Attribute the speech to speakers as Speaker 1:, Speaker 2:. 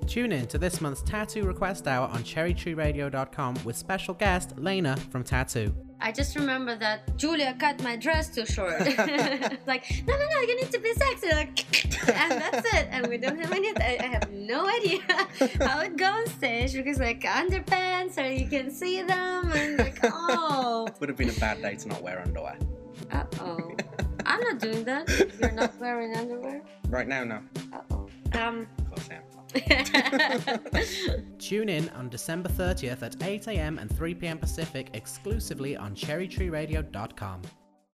Speaker 1: Tune in to this month's Tattoo Request Hour on cherrytreeradio.com with special guest Lena from Tattoo.
Speaker 2: I just remember that Julia cut my dress too short. Like, no, you need to be sexy. Like, and that's it. And we don't have any. I have no idea how it goes on stage because like underpants, or you can see them, and like, oh.
Speaker 1: Would have been a bad day to not wear underwear.
Speaker 2: Uh-oh. I'm not doing that. You're not wearing underwear?
Speaker 1: Right now, no.
Speaker 2: Uh-oh.
Speaker 1: Of course I am. Tune in on December 30th at 8 a.m. and 3 p.m. Pacific exclusively on cherrytreeradio.com.